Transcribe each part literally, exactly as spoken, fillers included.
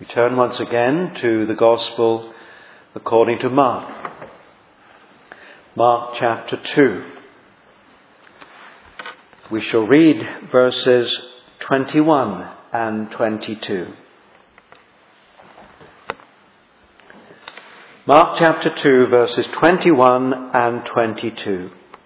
We turn once again to the Gospel according to Mark. Mark chapter two. We shall read verses twenty-one and twenty-two. Mark chapter two, verses twenty-one and twenty-two.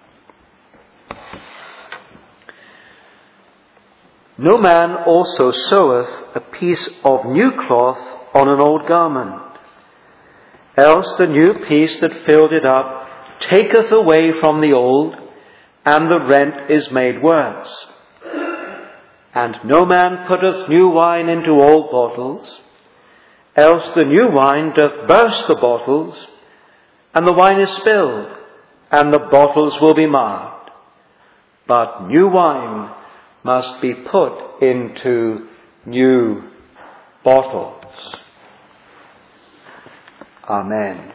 No man also seweth a piece of new cloth on an old garment, else the new piece that filled it up taketh away from the old, and the rent is made worse. And no man putteth new wine into old bottles, else the new wine doth burst the bottles, and the wine is spilled, and the bottles will be marred. But new wine must be put into new bottles. Amen.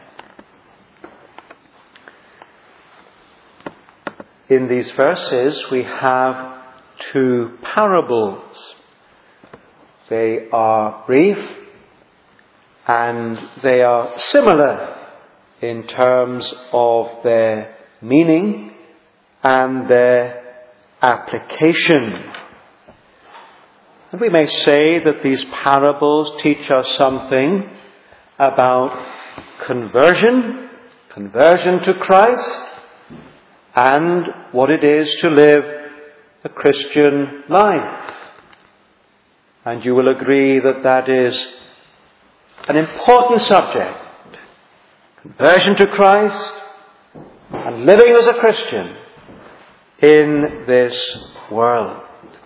In these verses we have two parables. They are brief and they are similar in terms of their meaning and their application. And we may say that these parables teach us something about conversion, conversion to Christ, and what it is to live a Christian life. And you will agree that that is an important subject. Conversion to Christ and living as a Christian in this world.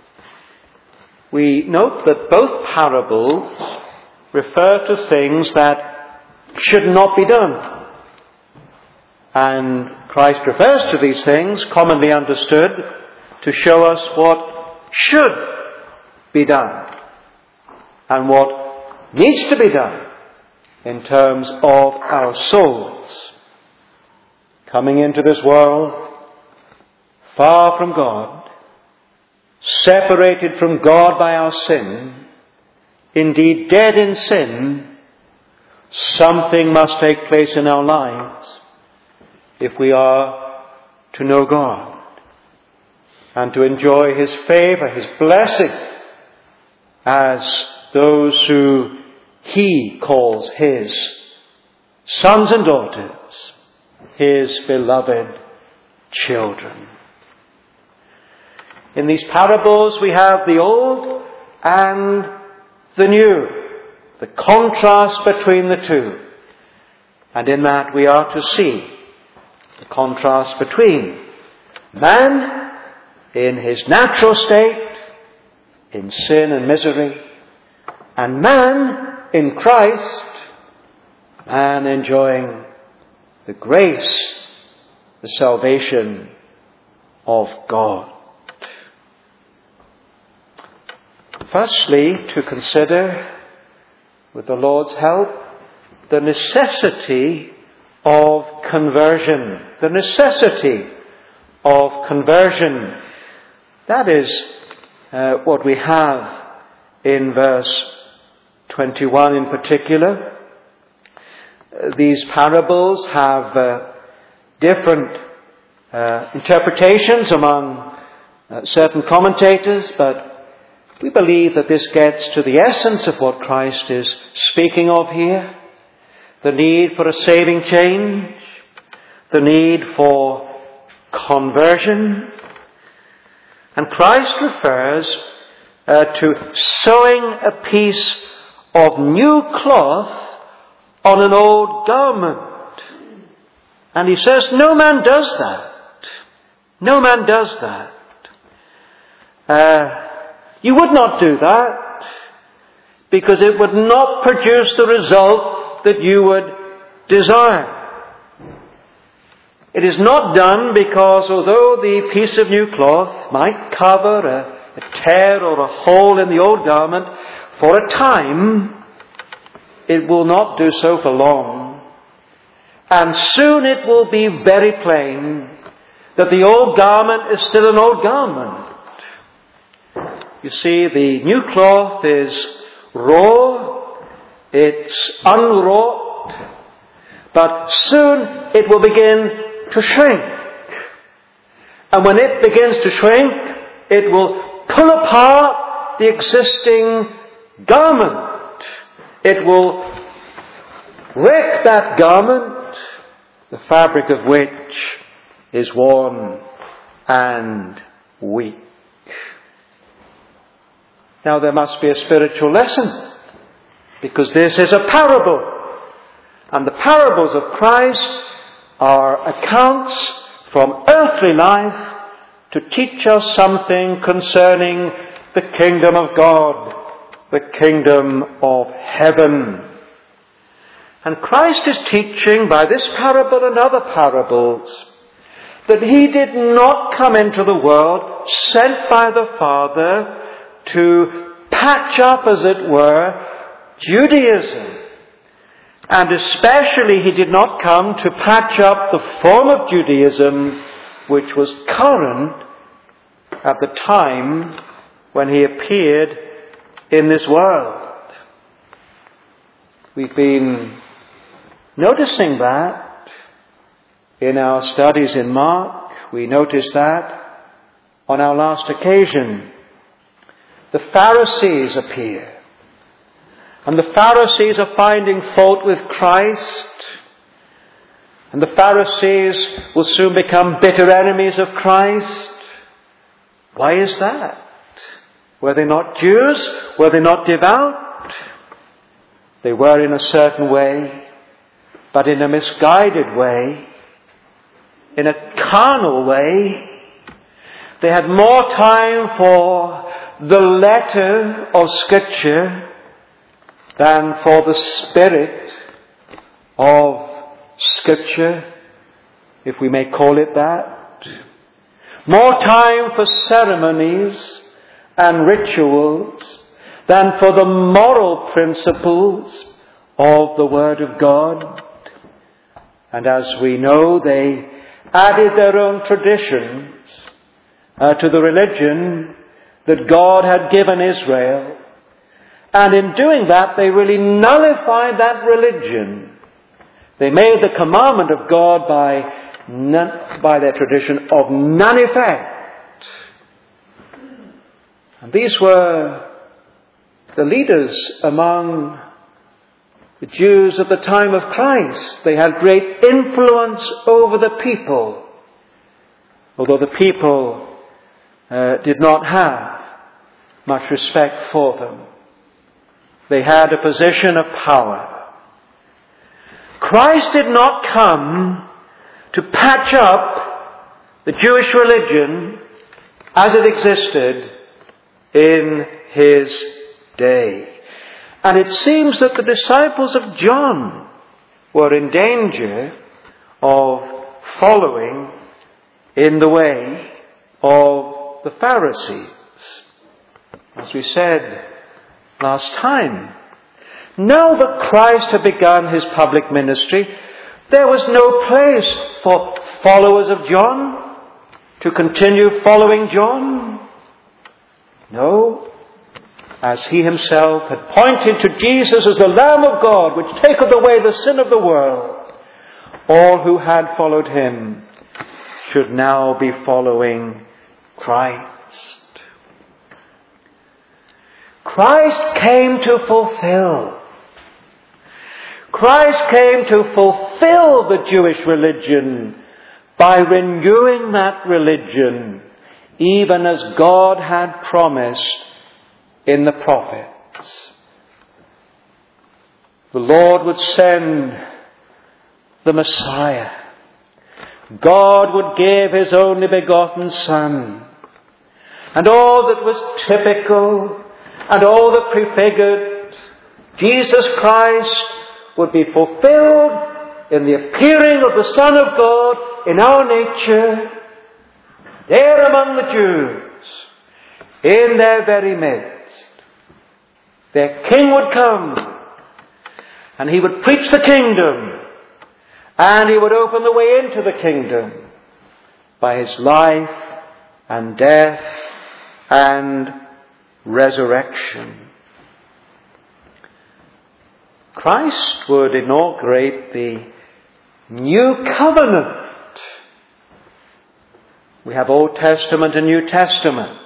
We note that both parables refer to things that should not be done. And Christ refers to these things, commonly understood, to show us what should be done and what needs to be done in terms of our souls. Coming into this world far from God, separated from God by our sin, indeed dead in sin, something must take place in our lives if we are to know God and to enjoy His favour, His blessing, as those who He calls His sons and daughters, His beloved children. In these parables we have the old and the new, the contrast between the two. And in that we are to see the contrast between man in his natural state, in sin and misery, and man in Christ, man enjoying the grace, the salvation of God. Firstly, to consider, with the Lord's help, the necessity of conversion. The necessity of conversion. That is uh, what we have in verse twenty-one in particular. Uh, these parables have uh, different uh, interpretations among uh, certain commentators, but we believe that this gets to the essence of what Christ is speaking of here. The need for a saving change. The need for conversion. And Christ refers uh, to sewing a piece of new cloth on an old garment. And he says, no man does that. No man does that. Uh, You would not do that because it would not produce the result that you would desire. It is not done because although the piece of new cloth might cover a, a tear or a hole in the old garment for a time, it will not do so for long. And soon it will be very plain that the old garment is still an old garment. You see, the new cloth is raw, It's unwrought, but soon it will begin to shrink. And when it begins to shrink, it will pull apart the existing garment. It will wreck that garment, the fabric of which is worn and weak. Now there must be a spiritual lesson, because this is a parable. And the parables of Christ are accounts from earthly life to teach us something concerning the kingdom of God, the kingdom of heaven. And Christ is teaching by this parable and other parables that he did not come into the world sent by the Father to patch up, as it were, Judaism. And especially he did not come to patch up the form of Judaism which was current at the time when he appeared in this world. We've been noticing that in our studies in Mark. We noticed that on our last occasion. The Pharisees appear. And the Pharisees are finding fault with Christ. And the Pharisees will soon become bitter enemies of Christ. Why is that? Were they not Jews? Were they not devout? They were in a certain way, but in a misguided way, in a carnal way. They had more time for the letter of Scripture than for the spirit of Scripture, if we may call it that. More time for ceremonies and rituals than for the moral principles of the Word of God. And as we know, they added their own traditions uh, to the religion that God had given Israel. And in doing that, they really nullified that religion. They made the commandment of God by, none, by their tradition of none effect. And these were the leaders among the Jews at the time of Christ. They had great influence over the people, although the people uh, did not have much respect for them. They had a position of power. Christ did not come to patch up the Jewish religion as it existed in his day. And it seems that the disciples of John were in danger of following in the way of the Pharisees. As we said last time, now that Christ had begun his public ministry, there was no place for followers of John to continue following John. No, as he himself had pointed to Jesus as the Lamb of God, which taketh away the sin of the world, all who had followed him should now be following Christ. Christ came to fulfill. Christ came to fulfill the Jewish religion by renewing that religion, even as God had promised in the prophets. The Lord would send the Messiah. God would give his only begotten Son. And all that was typical and all that prefigured Jesus Christ would be fulfilled in the appearing of the Son of God in our nature, there among the Jews, in their very midst. Their King would come, and he would preach the kingdom, and he would open the way into the kingdom by his life and death and resurrection. Christ would inaugurate the new covenant. We have Old Testament and New Testament.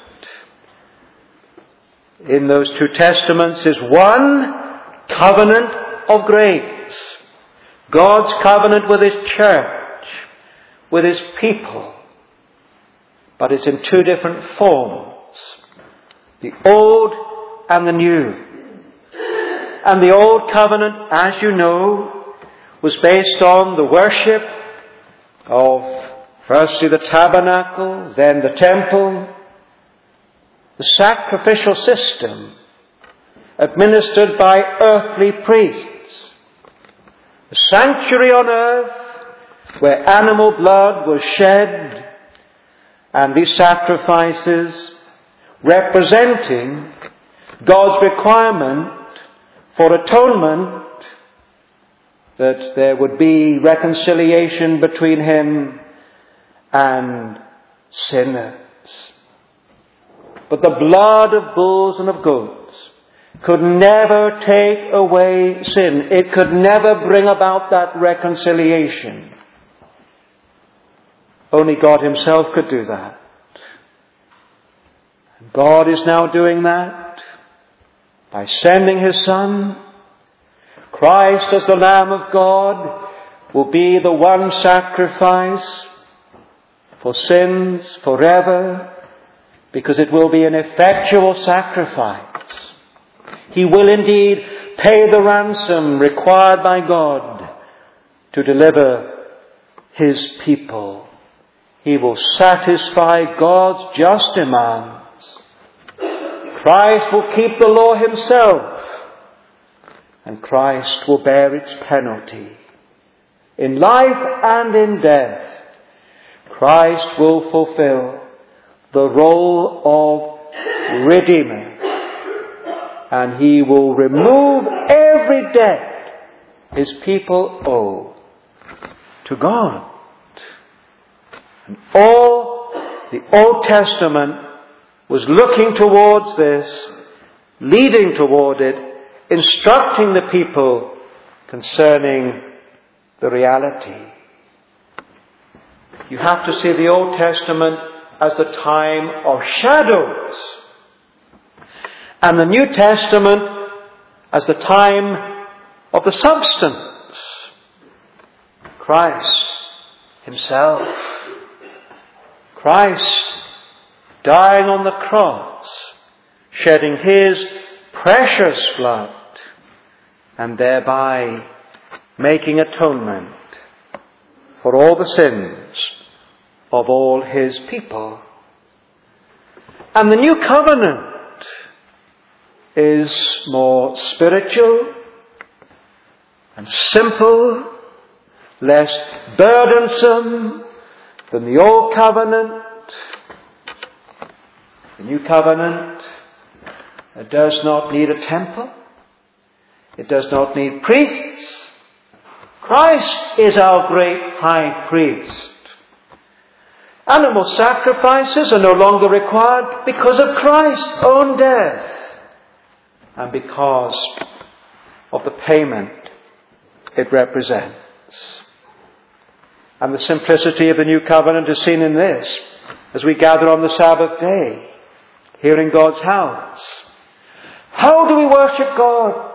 In those two testaments is one covenant of grace. God's covenant with His church, with His people. But it's in two different forms. The Old and the New. And the Old Covenant, as you know, was based on the worship of firstly the tabernacle, then the temple, the sacrificial system administered by earthly priests, the sanctuary on earth where animal blood was shed, and these sacrifices representing God's requirement for atonement, that there would be reconciliation between Him and sinners. But the blood of bulls and of goats could never take away sin. It could never bring about that reconciliation. Only God Himself could do that. And God is now doing that by sending His Son. Christ as the Lamb of God will be the one sacrifice for sins forever, because it will be an effectual sacrifice. He will indeed pay the ransom required by God to deliver His people. He will satisfy God's just demands. Christ will keep the law Himself, and Christ will bear its penalty. In life and in death, Christ will fulfill the role of Redeemer, and He will remove every debt His people owe to God. And all the Old Testament was looking towards this, leading toward it, instructing the people concerning the reality. You have to see the Old Testament as the time of shadows, and the New Testament as the time of the substance. Christ Himself. Christ dying on the cross, shedding His precious blood, and thereby making atonement for all the sins of all His people. And the new covenant is more spiritual and simple, less burdensome than the old covenant. The new covenant does not need a temple. It does not need priests. Christ is our great high priest. Animal sacrifices are no longer required because of Christ's own death and because of the payment it represents. And the simplicity of the new covenant is seen in this, as we gather on the Sabbath day, here in God's house. How do we worship God?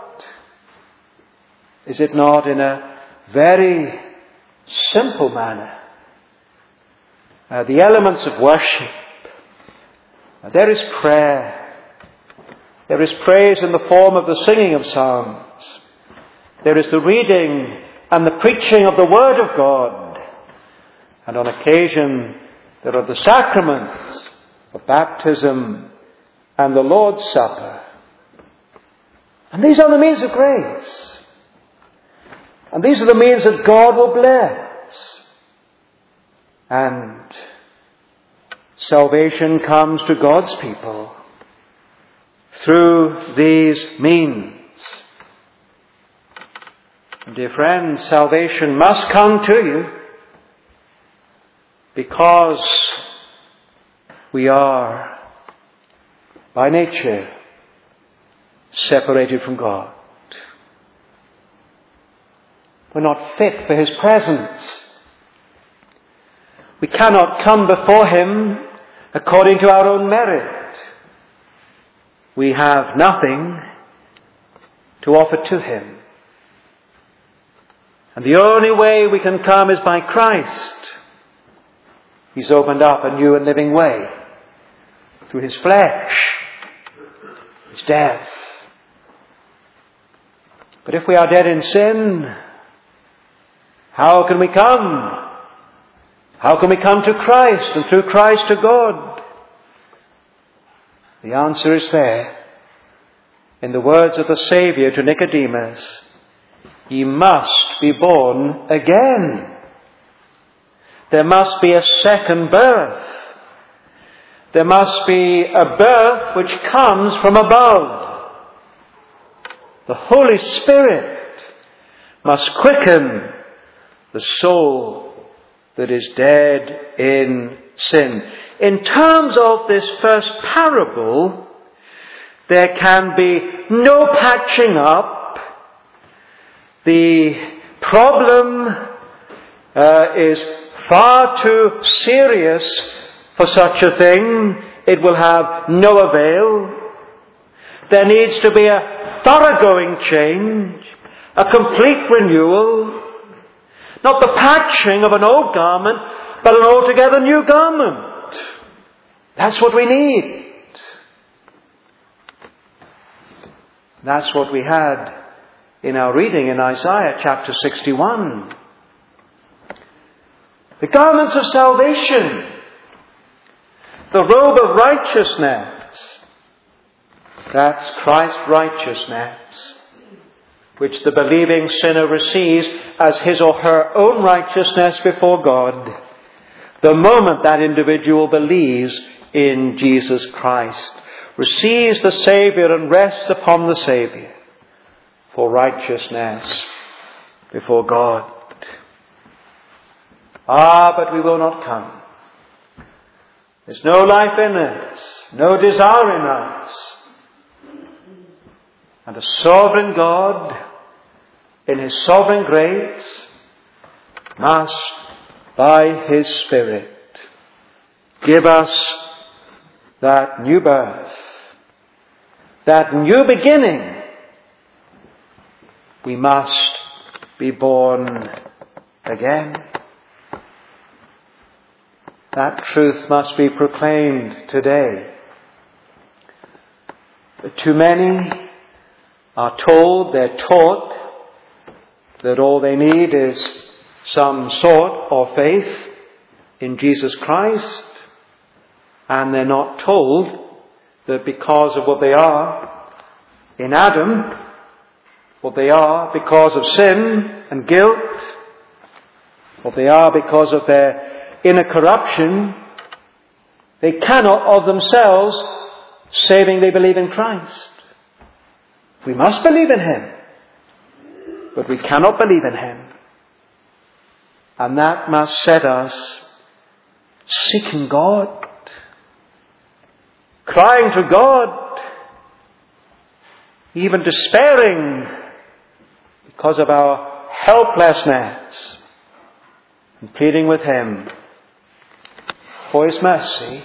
Is it not in a very simple manner? Uh, the elements of worship. Uh, there is prayer. There is praise in the form of the singing of psalms. There is the reading and the preaching of the Word of God. And on occasion there are the sacraments of baptism and the Lord's Supper. And these are the means of grace. And these are the means that God will bless. And salvation comes to God's people through these means. And dear friends, salvation must come to you because we are by nature separated from God. We're not fit for his presence. We cannot come before him according to our own merit. We have nothing to offer to him. And the only way we can come is by Christ. He's opened up a new and living way through his flesh, his death. But if we are dead in sin, how can we come? How can we come to Christ and through Christ to God? The answer is there in the words of the Saviour to Nicodemus. Ye must be born again. There must be a second birth. There must be a birth which comes from above. The Holy Spirit must quicken the soul that is dead in sin. In terms of this first parable, there can be no patching up. The problem uh, is far too serious for such a thing. It will have no avail. There needs to be a thoroughgoing change, a complete renewal, not the patching of an old garment, but an altogether new garment. That's what we need. That's what we had in our reading in Isaiah chapter sixty-one. The garments of salvation, the robe of righteousness, that's Christ's righteousness, which the believing sinner receives as his or her own righteousness before God, the moment that individual believes in Jesus Christ, receives the Saviour and rests upon the Saviour for righteousness before God. Ah, but we will not come. There's no life in us, no desire in us. And the sovereign God, in his sovereign grace, must, by his Spirit, give us that new birth, that new beginning. We must be born again. That truth must be proclaimed today. But too many are told, they're taught, that all they need is some sort of faith in Jesus Christ, and they're not told that because of what they are in Adam, what they are because of sin and guilt, what they are because of their inner corruption, they cannot of themselves, saving they believe in Christ. We must believe in him, but we cannot believe in him. And that must set us seeking God, crying to God, even despairing because of our helplessness, and pleading with him for his mercy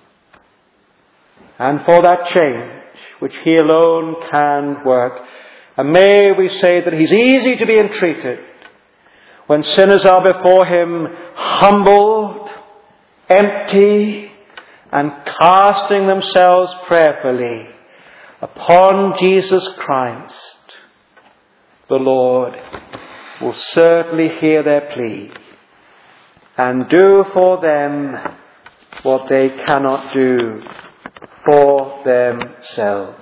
and for that change which he alone can work. And may we say that he's easy to be entreated when sinners are before him humbled, empty, and casting themselves prayerfully upon Jesus Christ. The Lord will certainly hear their plea and do for them what they cannot do for themselves.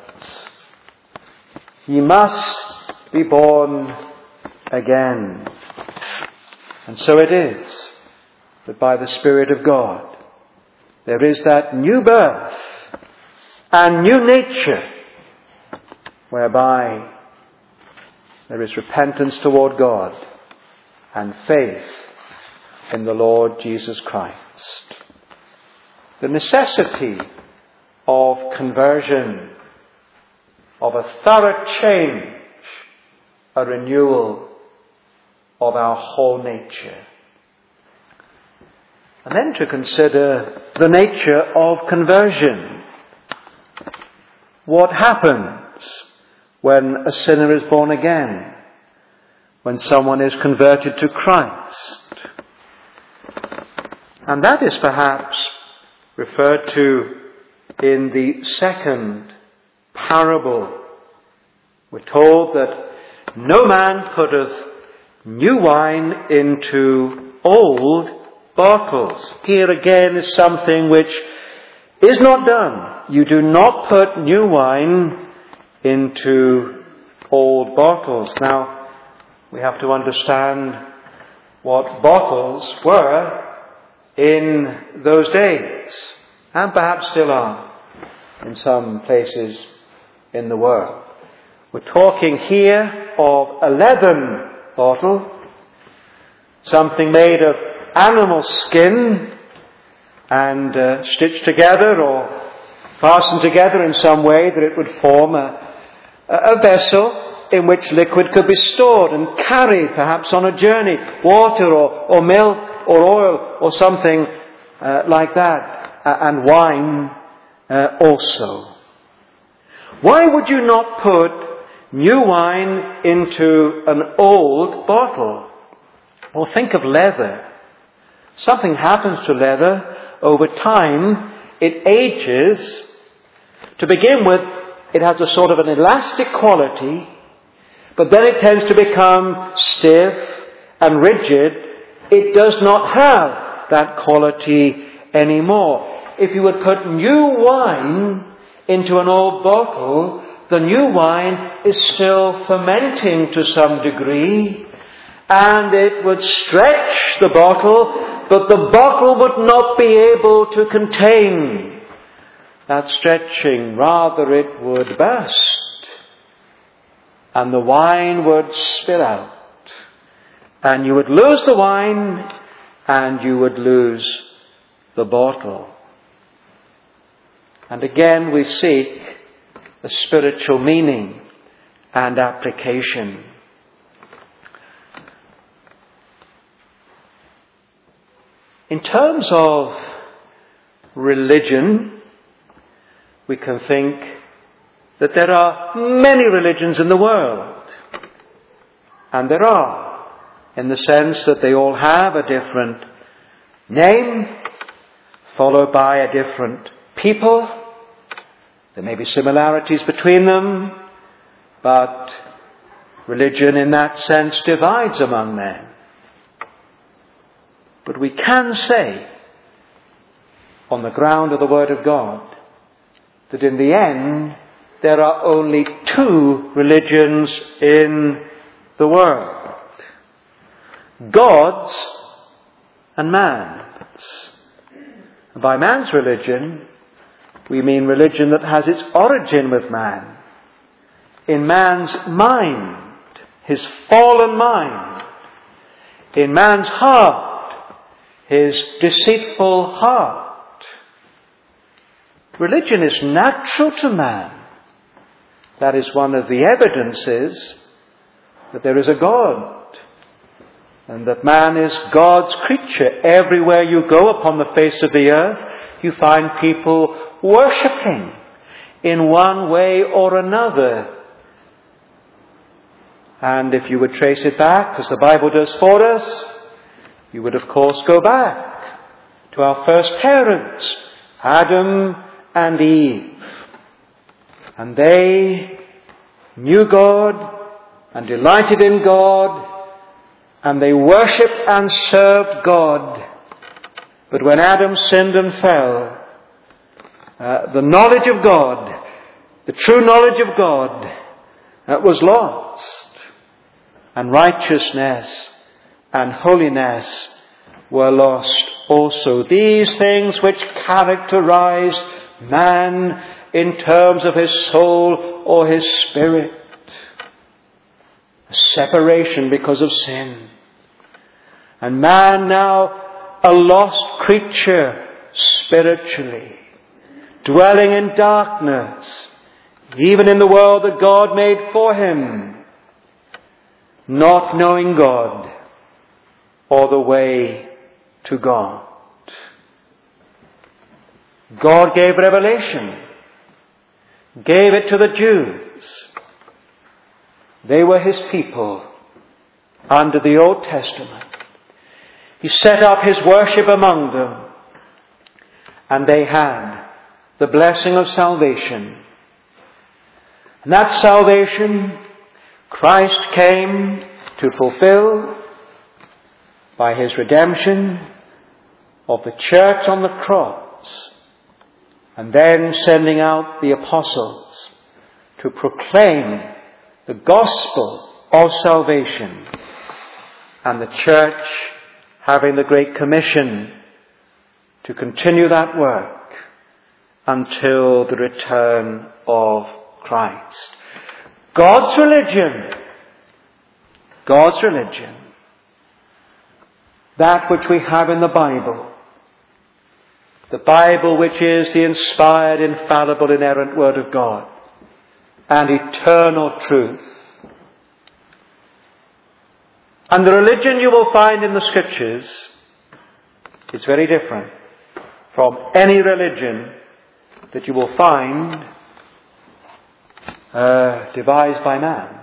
Ye must be born again. And so it is that by the Spirit of God there is that new birth and new nature whereby there is repentance toward God and faith in the Lord Jesus Christ. The necessity of conversion, of a thorough change, a renewal, of our whole nature. And then to consider the nature of conversion. What happens when a sinner is born again? When someone is converted to Christ? And that is perhaps referred to in the second parable. We're told that no man putteth new wine into old bottles. Here again is something which is not done. You do not put new wine into old bottles. Now, we have to understand what bottles were in those days, and perhaps still are in some places in the world. We're talking here of a leathern bottle, something made of animal skin and uh, stitched together or fastened together in some way that it would form a, a vessel in which liquid could be stored and carried perhaps on a journey, water or, or milk or oil or something uh, like that, uh, and wine uh, also. Why would you not put new wine into an old bottle? Well, think of leather. Something happens to leather over time. It ages. To begin with, it has a sort of an elastic quality, but then it tends to become stiff and rigid. It does not have that quality anymore. If you would put new wine into an old bottle, the new wine is still fermenting to some degree, and it would stretch the bottle, but the bottle would not be able to contain that stretching. Rather, it would burst, and the wine would spill out, and you would lose the wine, and you would lose the bottle. And again we seek a spiritual meaning and application. In terms of religion, we can think that there are many religions in the world. And there are, in the sense that they all have a different name, followed by a different people. There may be similarities between them, but religion in that sense divides among men. But we can say, on the ground of the Word of God, that in the end, there are only two religions in the world. God's and man's. And by man's religion, we mean religion that has its origin with man, in man's mind, his fallen mind, in man's heart, his deceitful heart. Religion is natural to man. That is one of the evidences that there is a God, and that man is God's creature. Everywhere you go upon the face of the earth, you find people worshipping in one way or another. And if you would trace it back, as the Bible does for us, you would of course go back to our first parents, Adam and Eve. And they knew God and delighted in God, and they worshipped and served God. But when Adam sinned and fell, uh, the knowledge of God, the true knowledge of God, uh, was lost. And righteousness and holiness were lost also. These things which characterize man in terms of his soul or his spirit. A separation because of sin. And man now a lost creature spiritually, dwelling in darkness, even in the world that God made for him, not knowing God, or the way to God. God gave revelation, gave it to the Jews. They were his people under the Old Testament. He set up his worship among them, and they had the blessing of salvation. And that salvation Christ came to fulfill by his redemption of the church on the cross, and then sending out the apostles to proclaim the gospel of salvation, and the church having the Great Commission to continue that work until the return of Christ. God's religion, God's religion, that which we have in the Bible, the Bible which is the inspired, infallible, inerrant Word of God, and eternal truth. And the religion you will find in the Scriptures is very different from any religion that you will find uh, devised by man.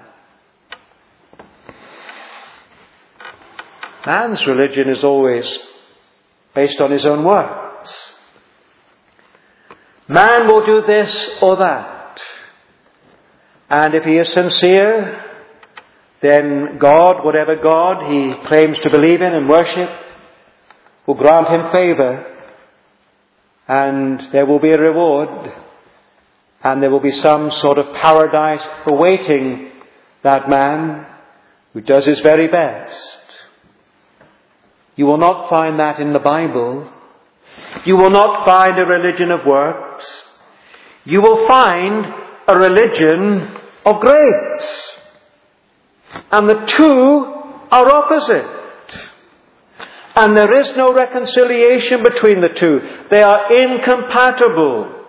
Man's religion is always based on his own works. Man will do this or that. And if he is sincere, then God, whatever God he claims to believe in and worship, will grant him favour, and there will be a reward, and there will be some sort of paradise awaiting that man who does his very best. You will not find that in the Bible. You will not find a religion of works. You will find a religion of grace. And the two are opposite. And there is no reconciliation between the two. They are incompatible.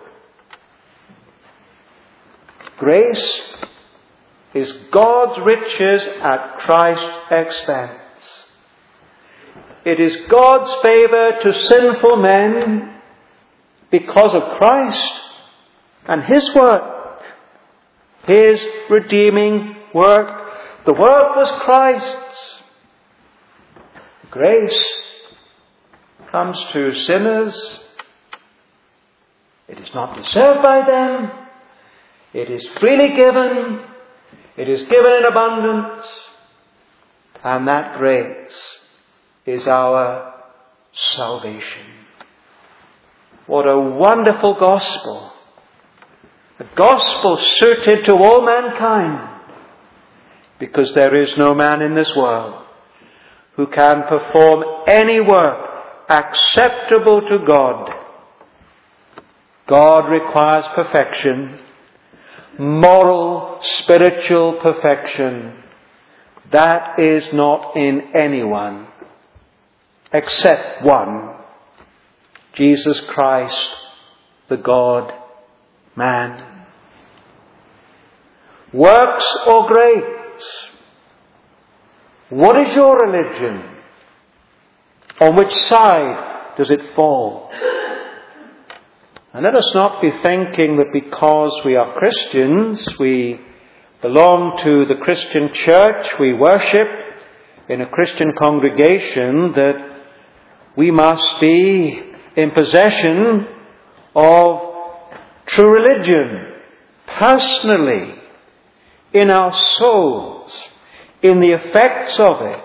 Grace is God's riches at Christ's expense. It is God's favour to sinful men because of Christ and his work, his redeeming work. The work was Christ's. Grace comes to sinners. It is not deserved by them. It is freely given. It is given in abundance. And that grace is our salvation. What a wonderful gospel. A gospel suited to all mankind. Because there is no man in this world who can perform any work acceptable to God. God requires perfection, moral, spiritual perfection. That is not in anyone except one, Jesus Christ, the God-man. Works or grace? What is your religion? On which side does it fall? And let us not be thinking that because we are Christians, we belong to the Christian church, we worship in a Christian congregation, that we must be in possession of true religion, personally, in our souls, in the effects of it.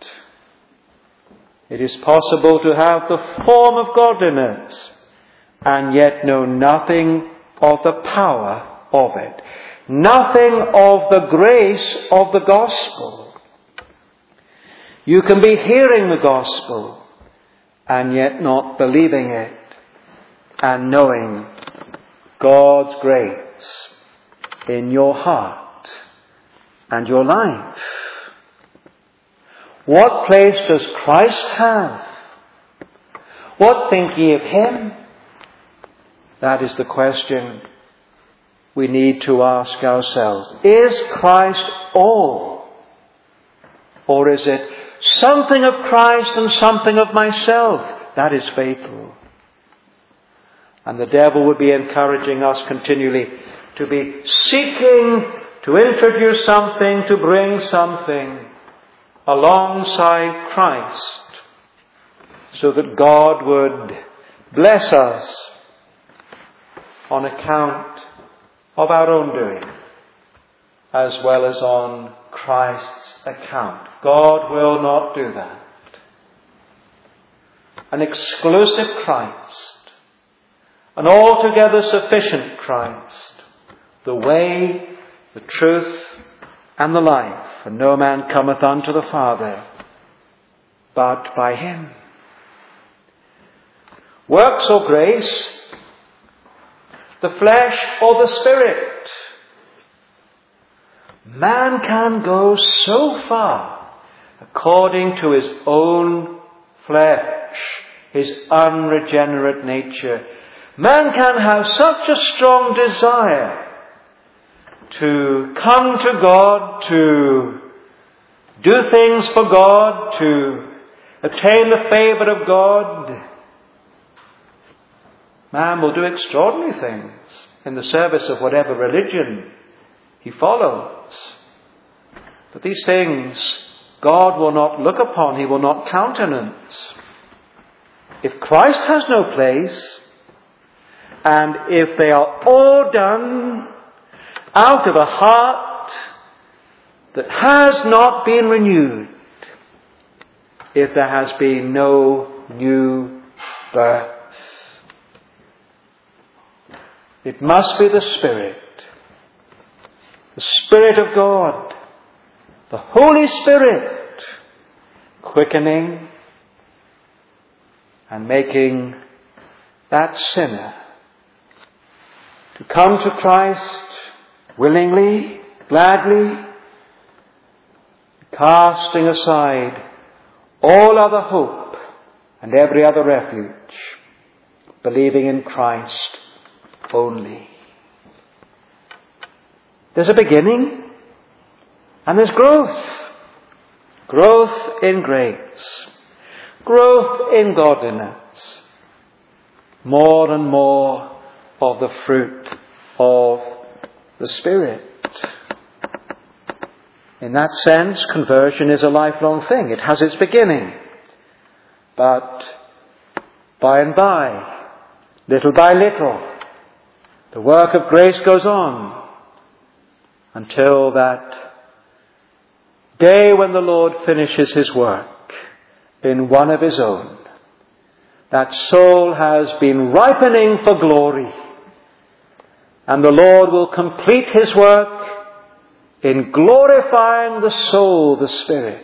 It is possible to have the form of godliness and yet know nothing of the power of it, nothing of the grace of the gospel. You can be hearing the gospel and yet not believing it and knowing God's grace in your heart and your life. What place does Christ have? What think ye of him? That is the question we need to ask ourselves. Is Christ all? Or is it something of Christ and something of myself. That is fatal. And the devil would be encouraging us continually to be seeking to introduce something, to bring something alongside Christ, so that God would bless us on account of our own doing, as well as on Christ's account. God will not do that. An exclusive Christ, an altogether sufficient Christ, the way, the truth, and the life, and no man cometh unto the Father but by him. Works or grace, the flesh or the Spirit. Man can go so far according to his own flesh, his unregenerate nature. Man can have such a strong desire to come to God, to do things for God, to obtain the favour of God. Man will do extraordinary things in the service of whatever religion he follows. But these things God will not look upon, he will not countenance. If Christ has no place, and if they are all done out of a heart that has not been renewed, if there has been no new birth, it must be the Spirit, the Spirit of God, the Holy Spirit, quickening and making that sinner to come to Christ willingly, gladly, casting aside all other hope and every other refuge, believing in Christ only. There's a beginning and there's growth. Growth in grace. Growth in godliness. More and more of the fruit of the Spirit. In that sense, conversion is a lifelong thing. It has its beginning. But by and by, little by little, the work of grace goes on until that day when the Lord finishes his work in one of his own. That soul has been ripening for glory, and the Lord will complete his work in glorifying the soul, the spirit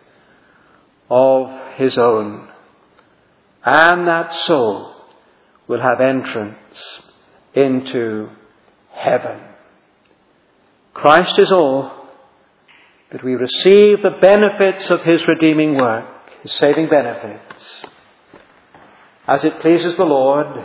of his own. And that soul will have entrance into heaven. Christ is all, that we receive the benefits of his redeeming work, his saving benefits, as it pleases the Lord.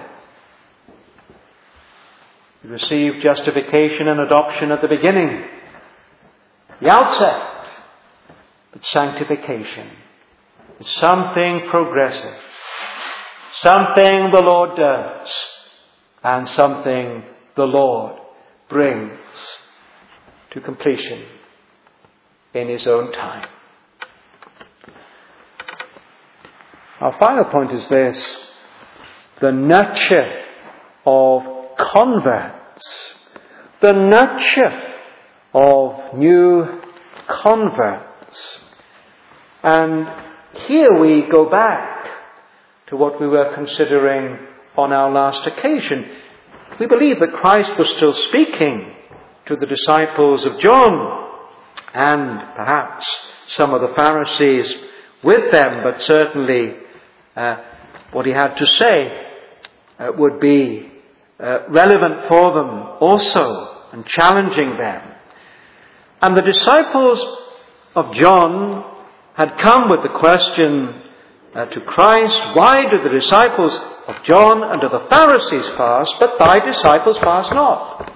We receive justification and adoption at the beginning, the outset, but sanctification is something progressive, something the Lord does, and something the Lord brings to completion in his own time. Our final point is this: the nurture of converts. The nurture of new converts. And here we go back to what we were considering on our last occasion. We believe that Christ was still speaking to the disciples of John, and perhaps some of the Pharisees with them, but certainly uh, what he had to say uh, would be uh, relevant for them also, and challenging them. And the disciples of John had come with the question uh, to Christ, why do the disciples of John and of the Pharisees fast, but thy disciples fast not?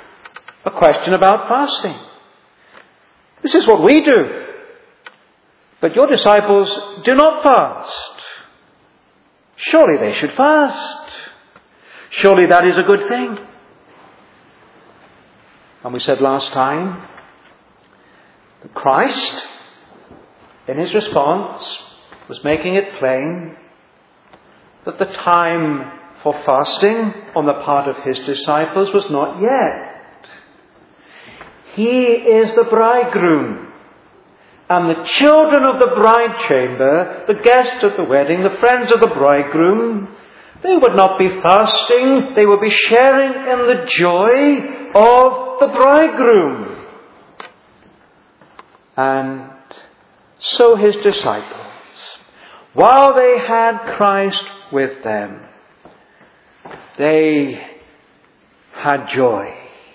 A question about fasting. This is what we do. but your disciples do not fast. Surely they should fast. Surely that is a good thing. And we said last time that Christ, in his response, was making it plain that the time for fasting on the part of his disciples was not yet. He is the bridegroom, and the children of the bride chamber, the guests at the wedding, the friends of the bridegroom, they would not be fasting, they would be sharing in the joy of the bridegroom. And so his disciples, while they had Christ with them, they had joy.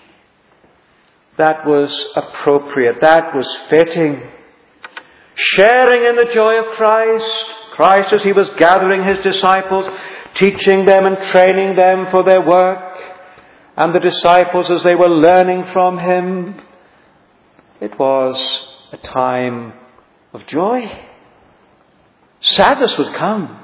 That was appropriate. That was fitting. Sharing in the joy of Christ. Christ as he was gathering his disciples, teaching them and training them for their work. And the disciples as they were learning from him. It was a time of joy. Sadness would come.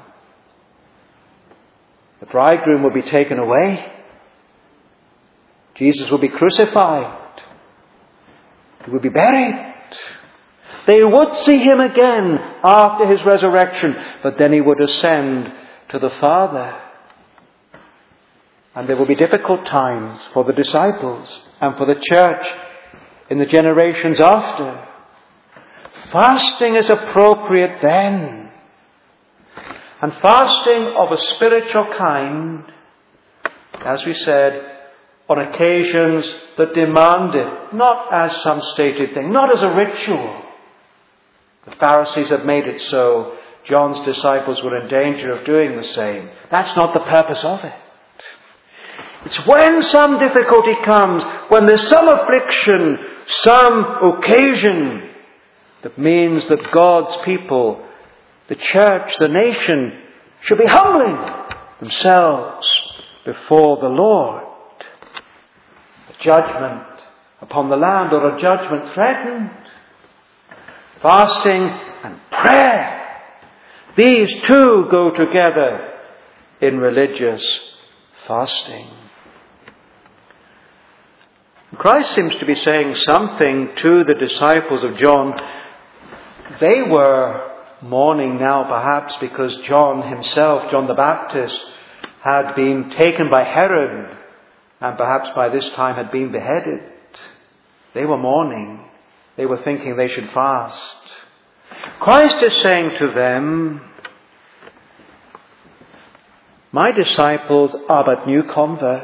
The bridegroom will be taken away. Jesus will be crucified. He will be buried. They would see him again after his resurrection, but then he would ascend to the Father. And there will be difficult times for the disciples and for the church in the generations after. Fasting is appropriate then. And fasting of a spiritual kind, as we said, on occasions that demand it, not as some stated thing, not as a ritual. The Pharisees had made it so. John's disciples were in danger of doing the same. That's not the purpose of it. It's when some difficulty comes, when there's some affliction, some occasion that means that God's people, the church, the nation, should be humbling themselves before the Lord. A judgment upon the land or a judgment threatened. Fasting and prayer. These two go together in religious fasting. Christ seems to be saying something to the disciples of John. They were mourning now perhaps because John himself, John the Baptist, had been taken by Herod and perhaps by this time had been beheaded. They were mourning. They were thinking they should fast. Christ is saying to them, my disciples are but new converts.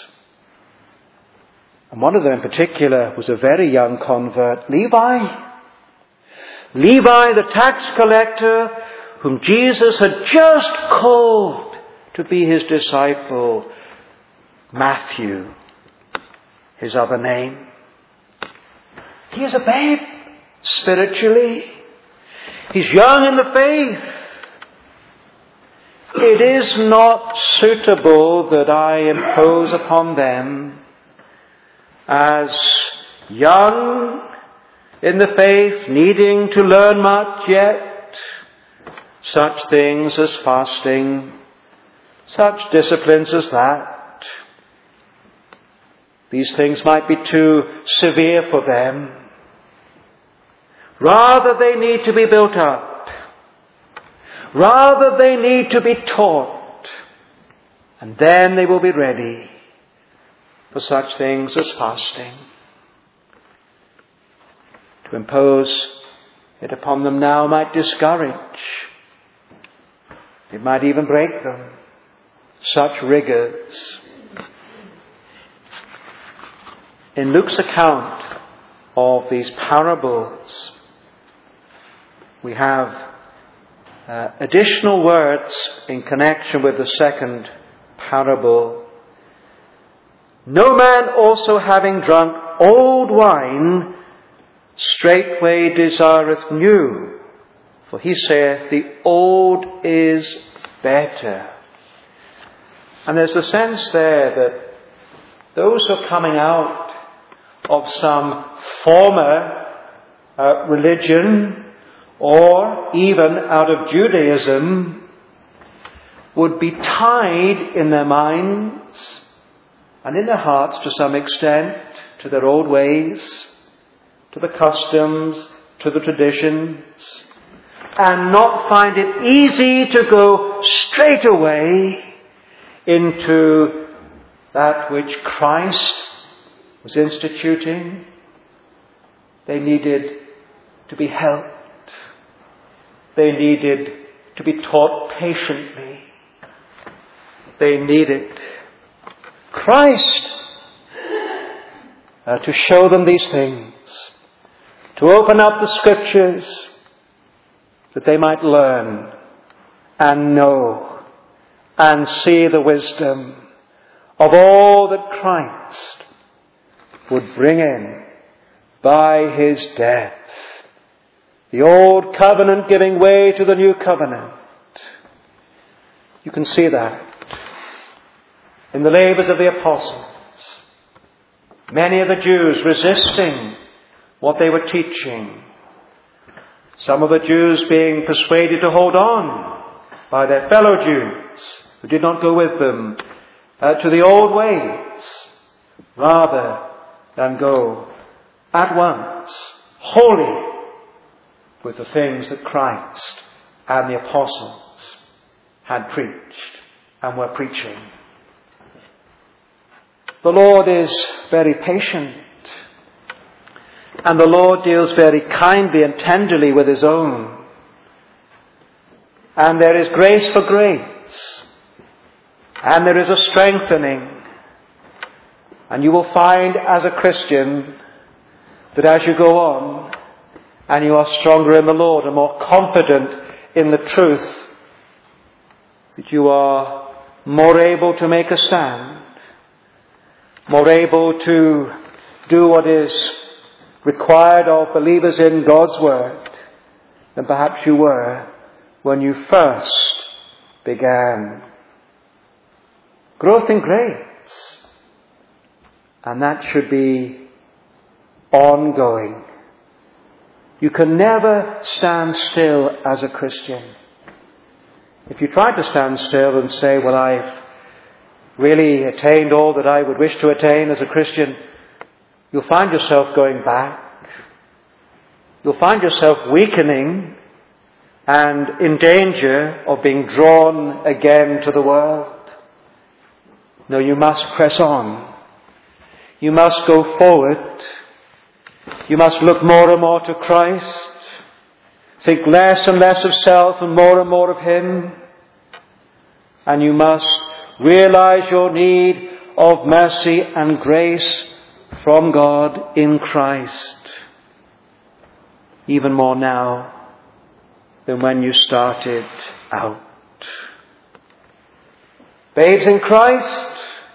And one of them in particular was a very young convert, Levi. Levi, the tax collector, whom Jesus had just called to be his disciple. Matthew, his other name. He is a babe, spiritually. He's young in the faith. It is not suitable that I impose upon them as young in the faith, needing to learn much yet, such things as fasting, such disciplines as that. These things might be too severe for them. Rather, they need to be built up. Rather, they need to be taught. And then they will be ready for such things as fasting. To impose it upon them now might discourage. It might even break them. Such rigors. In Luke's account of these parables, we have uh, additional words in connection with the second parable. No man also having drunk old wine straightway desireth new, for he saith, the old is better. And there's a sense there that those who are coming out of some former uh, religion or even out of Judaism, would be tied in their minds and in their hearts to some extent to their old ways, to the customs, to the traditions, and not find it easy to go straight away into that which Christ was instituting. They needed to be helped. They needed to be taught patiently. They needed Christ uh, to show them these things, to open up the Scriptures that they might learn and know and see the wisdom of all that Christ would bring in by his death. The old covenant giving way to the new covenant. You can see that in the labours of the apostles. Many of the Jews resisting what they were teaching. Some of the Jews being persuaded to hold on by their fellow Jews who did not go with them uh, to the old ways, rather than go at once wholly with the things that Christ and the apostles had preached and were preaching. The Lord is very patient, and the Lord deals very kindly and tenderly with his own. And there is grace for grace, and there is a strengthening. And you will find as a Christian that as you go on and you are stronger in the Lord and more confident in the truth, that you are more able to make a stand, more able to do what is required of believers in God's Word than perhaps you were when you first began. Growth in grace. And that should be ongoing. You can never stand still as a Christian. If you try to stand still and say, well, I've really attained all that I would wish to attain as a Christian, you'll find yourself going back. You'll find yourself weakening and in danger of being drawn again to the world. No, you must press on. You must go forward. You must look more and more to Christ. Think less and less of self and more and more of him. And you must realize your need of mercy and grace from God in Christ. Even more now than when you started out. Babes in Christ,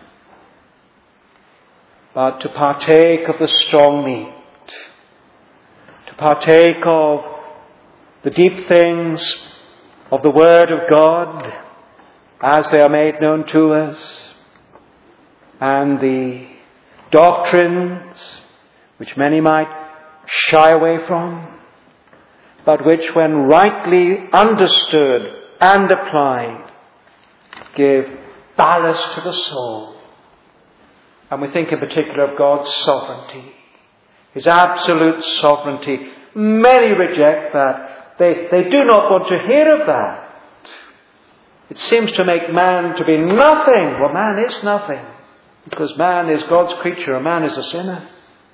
but to partake of the strong meat, to partake of the deep things of the Word of God as they are made known to us, and the doctrines which many might shy away from, but which when rightly understood and applied give ballast to the soul. And we think in particular of God's sovereignty, his absolute sovereignty. Many reject that. They, they do not want to hear of that. It seems to make man to be nothing. Well, man is nothing, because man is God's creature and man is a sinner.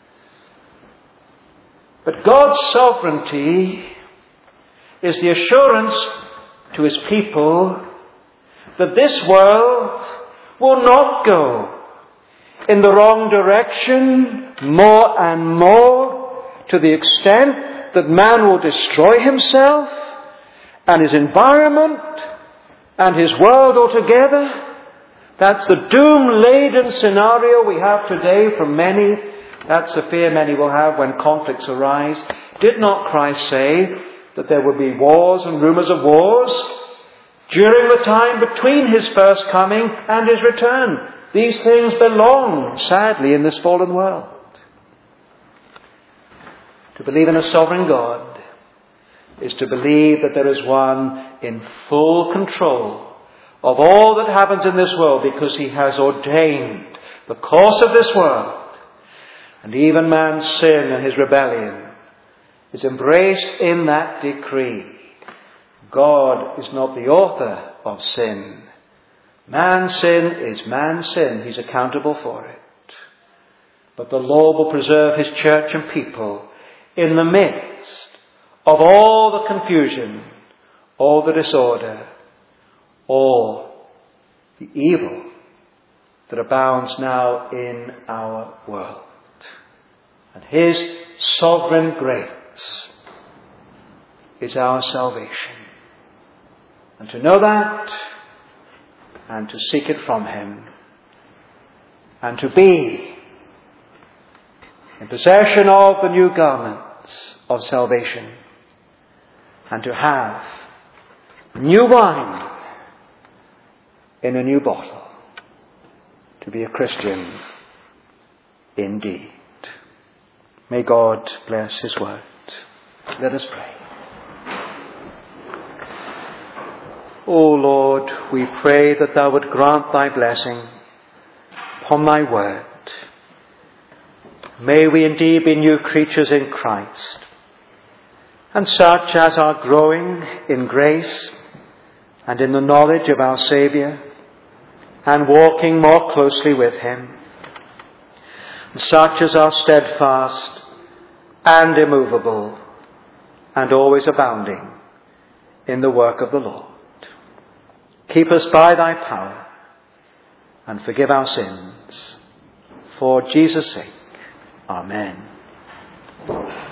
But God's sovereignty is the assurance to his people that this world will not go in the wrong direction more and more, to the extent that man will destroy himself and his environment and his world altogether. That's the doom-laden scenario we have today for many. That's the fear many will have when conflicts arise. Did not Christ say that there would be wars and rumours of wars during the time between his first coming and his return? These things belong, sadly, in this fallen world. To believe in a sovereign God is to believe that there is one in full control of all that happens in this world, because he has ordained the course of this world. And even man's sin and his rebellion is embraced in that decree. God is not the author of sin. Man's sin is man's sin. He's accountable for it. But the Lord will preserve his church and people in the midst of all the confusion, all the disorder, all the evil that abounds now in our world. And his sovereign grace is our salvation. And to know that, and to seek it from him, and to be in possession of the new garments of salvation, and to have new wine in a new bottle, to be a Christian indeed. May God bless his word. Let us pray. O Lord, we pray that thou would grant thy blessing upon thy word. May we indeed be new creatures in Christ, and such as are growing in grace and in the knowledge of our Saviour, and walking more closely with him, and such as are steadfast and immovable, and always abounding in the work of the Lord. Keep us by thy power, and forgive our sins. For Jesus' sake. Amen.